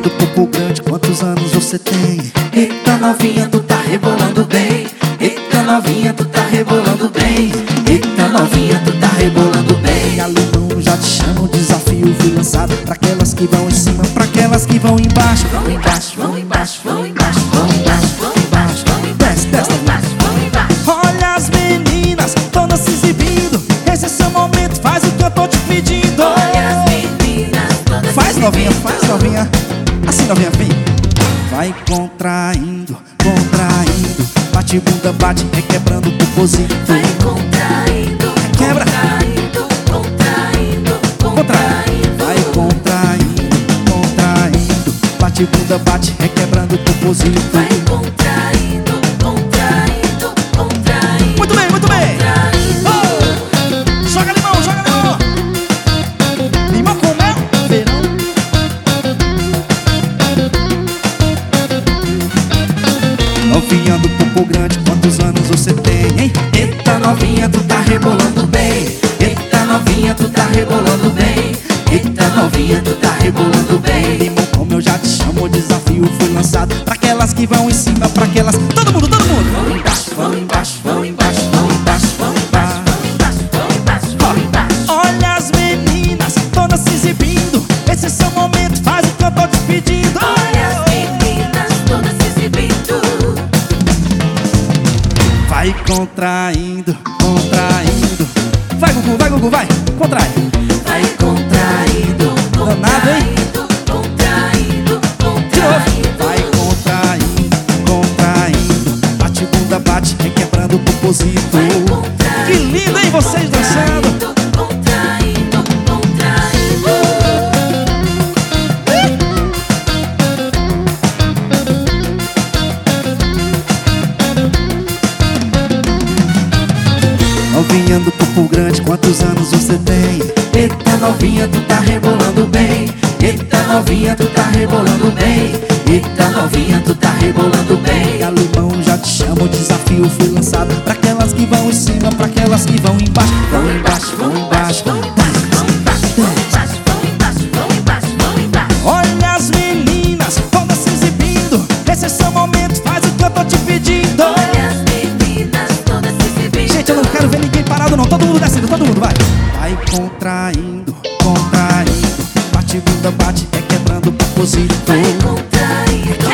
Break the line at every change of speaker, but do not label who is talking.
Novinha do corpo grande, quantos anos você tem?
Eita novinha, tu tá rebolando bem. Eita novinha, tu tá rebolando bem. Eita novinha, tu tá rebolando bem.
Alemão, já te chamo, o desafio foi lançado pra aquelas que vão em cima, pra aquelas que vão embaixo.
Vão embaixo, vão embaixo, vão embaixo, vão embaixo, vão embaixo, vão embaixo, vão embaixo, vão embaixo.
Olha as meninas, todas se exibindo. Esse é seu momento, faz o que eu tô te pedindo.
Olha as meninas, todas
faz novinha, assim novinha, vem. Vai contraindo, contraindo. Bate bunda, bate, requebrando o popozinho.
vai contraindo,
Quebra.
contraindo, contraindo, contraindo.
Vai contraindo, contraindo. Bate bunda, bate, requebrando o popozinho.
Vai contraindo, contraindo, contraindo.
Muito bem, muito bem. Oh! Joga limão, joga limão. Limão com mel, verão. Novinha do corpo grande, quantos anos você tem, hein?
Eita novinha, tu tá rebolando bem. Eita novinha, tu tá rebolando bem. Eita novinha, tu tá rebolando bem.
Limão, como eu já te chamo, o desafio foi lançado pra aquelas que vão em cima, pra aquelas... Todo mundo, todo mundo.
Vão embaixo, vão embaixo, vão embaixo, vão embaixo, vão embaixo, vão embaixo, vão embaixo, vão embaixo.
Olha as meninas, todas se exibindo. Esse é seu momento, faz o que eu tô te pedindo.
Olha as meninas, todas se exibindo.
Vai contraindo, contraindo. Vai, Gugu, vai, contrai.
Vai contraindo,
Danado, hein?
contraindo, contraindo,
De novo.
contraindo.
Vai contraindo, contraindo. Bate bunda, bate, requebrando o popozinho. Que lindo, hein, vocês dançando.
Contraindo, contraindo.
Novinha do corpo grande, quantos anos você tem?
Eita novinha, tu tá rebolando bem. Eita novinha, tu tá rebolando bem. Eita novinha, tu tá rebolando bem.
Alemão, já te chamo, o desafio foi lançado pra aquelas que vão em cima, pra aquelas que vão embaixo.
Vão embaixo, vão embaixo, vão embaixo, vão embaixo, vão embaixo, vão embaixo, vão embaixo, vão embaixo.
Olha as meninas, todas se exibindo. Esse é seu momento, faz o que eu tô te pedindo.
Olha as meninas, todas se exibindo.
Gente, eu não quero ver ninguém parado não, todo mundo descendo, todo mundo, vai. Vai contraindo, contraindo. Bate bunda, bate, requebrando o popozinho.
Vai contraindo,